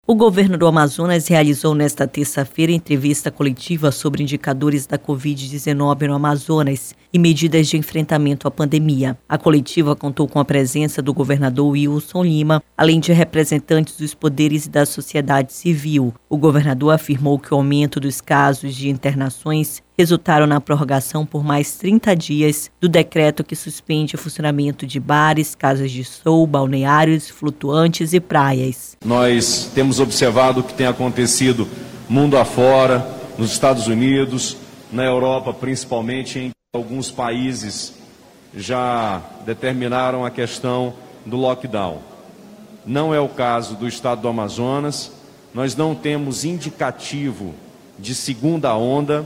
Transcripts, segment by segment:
O governo do Amazonas realizou nesta terça-feira entrevista coletiva sobre indicadores da Covid-19 no Amazonas e medidas de enfrentamento à pandemia. A coletiva contou com a presença do governador Wilson Lima, além de representantes dos poderes e da sociedade civil. O governador afirmou que o aumento dos casos de internações resultaram na prorrogação por mais 30 dias do decreto que suspende o funcionamento de bares, casas de show, balneários, flutuantes e praias. Nós temos observado o que tem acontecido mundo afora, nos Estados Unidos, na Europa principalmente, em alguns países já determinaram a questão do lockdown. Não é o caso do estado do Amazonas, nós não temos indicativo de segunda onda,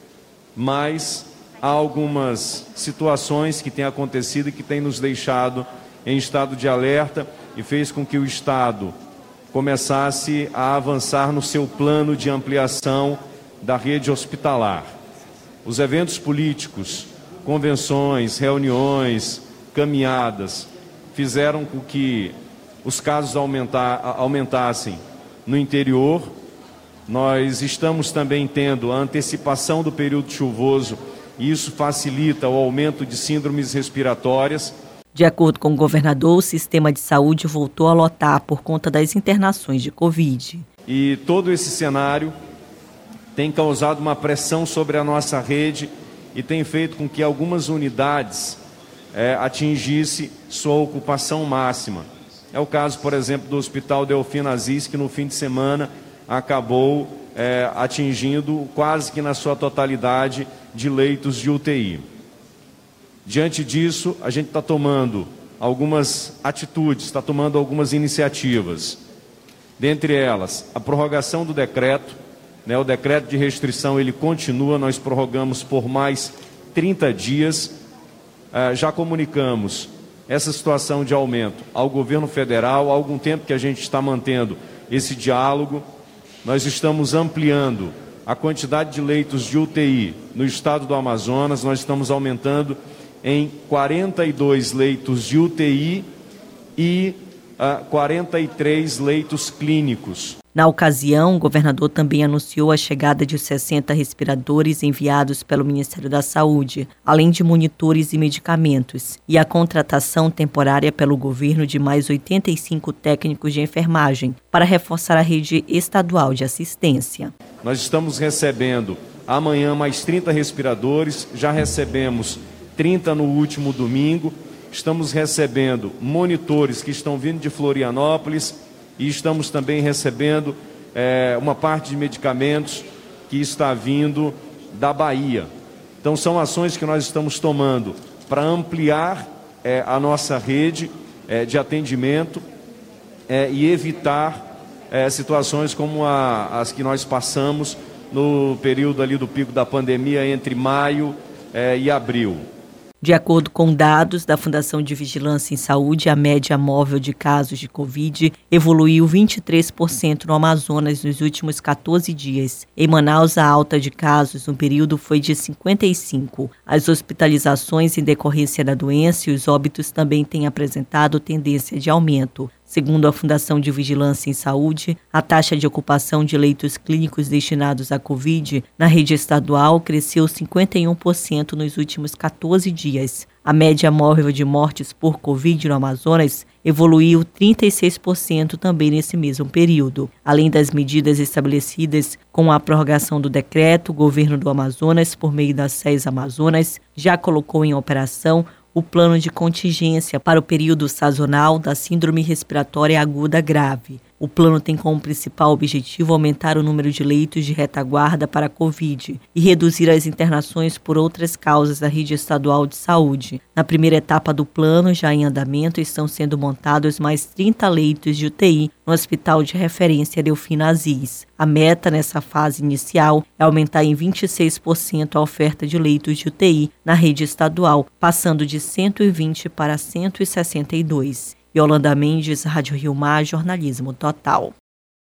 mas há algumas situações que têm acontecido e que têm nos deixado em estado de alerta e fez com que o Estado começasse a avançar no seu plano de ampliação da rede hospitalar. Os eventos políticos, convenções, reuniões, caminhadas, fizeram com que os casos aumentassem no interior. Nós estamos também tendo a antecipação do período chuvoso e isso facilita o aumento de síndromes respiratórias. De acordo com o governador, o sistema de saúde voltou a lotar por conta das internações de Covid. E todo esse cenário tem causado uma pressão sobre a nossa rede e tem feito com que algumas unidades atingissem sua ocupação máxima. É o caso, por exemplo, do Hospital Delfino Aziz, que no fim de semana acabou atingindo quase que na sua totalidade de leitos de UTI. Diante disso, a gente está tomando algumas atitudes, está tomando algumas iniciativas. Dentre elas, a prorrogação do decreto, o decreto de restrição ele continua, nós prorrogamos por mais 30 dias. Já comunicamos essa situação de aumento ao governo federal, há algum tempo que a gente está mantendo esse diálogo. Nós estamos ampliando a quantidade de leitos de UTI no estado do Amazonas, nós estamos aumentando em 42 leitos de UTI e 43 leitos clínicos. Na ocasião, o governador também anunciou a chegada de 60 respiradores enviados pelo Ministério da Saúde, além de monitores e medicamentos, e a contratação temporária pelo governo de mais 85 técnicos de enfermagem para reforçar a rede estadual de assistência. Nós estamos recebendo amanhã mais 30 respiradores, já recebemos 30 no último domingo, estamos recebendo monitores que estão vindo de Florianópolis e estamos também recebendo uma parte de medicamentos que está vindo da Bahia. Então são ações que nós estamos tomando para ampliar a nossa rede de atendimento e evitar situações como as que nós passamos no período ali do pico da pandemia entre maio e abril. De acordo com dados da Fundação de Vigilância em Saúde, a média móvel de casos de Covid evoluiu 23% no Amazonas nos últimos 14 dias. Em Manaus, a alta de casos no período foi de 55%. As hospitalizações em decorrência da doença e os óbitos também têm apresentado tendência de aumento. Segundo a Fundação de Vigilância em Saúde, a taxa de ocupação de leitos clínicos destinados à Covid na rede estadual cresceu 51% nos últimos 14 dias. A média móvel de mortes por Covid no Amazonas evoluiu 36% também nesse mesmo período. Além das medidas estabelecidas com a prorrogação do decreto, o governo do Amazonas, por meio da SES Amazonas, já colocou em operação o plano de contingência para o período sazonal da síndrome respiratória aguda grave. O plano tem como principal objetivo aumentar o número de leitos de retaguarda para a Covid e reduzir as internações por outras causas da rede estadual de saúde. Na primeira etapa do plano, já em andamento, estão sendo montados mais 30 leitos de UTI no Hospital de Referência Delfino Aziz. A meta nessa fase inicial é aumentar em 26% a oferta de leitos de UTI na rede estadual, passando de 120 para 162. Yolanda Mendes, Rádio Rio Mar, Jornalismo Total.